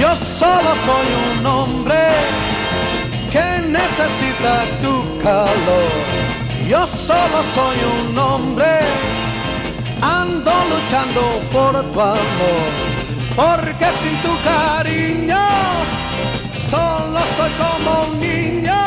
Yo solo soy un hombre que necesita tu calor. Yo solo soy un hombre, ando luchando por tu amor, porque sin tu cariño solo soy como un niño.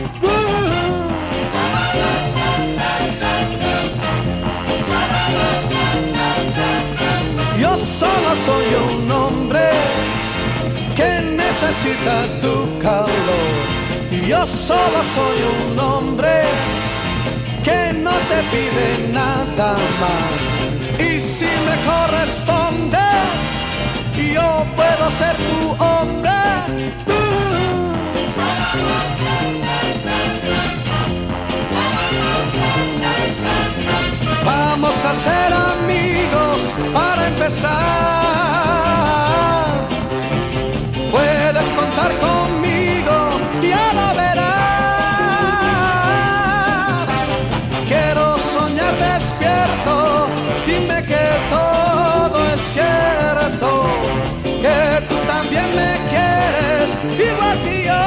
Yo solo soy un hombre que necesita tu calor. Yo solo soy un hombre que no te pide nada más. Y si me correspondes, yo puedo ser tu hombre. Vamos a ser amigos para empezar. Puedes contar conmigo, ya lo verás. Quiero soñar despierto, dime que todo es cierto, que tú también me quieres igual que yo.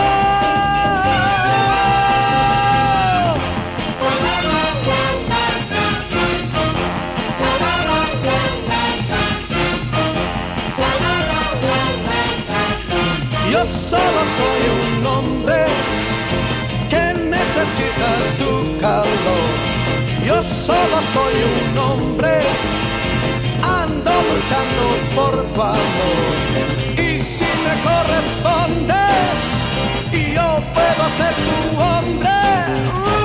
Yo solo soy un hombre que necesita tu calor. Yo solo soy un hombre, ando luchando por tu amor. Y si me correspondes, yo puedo ser tu hombre.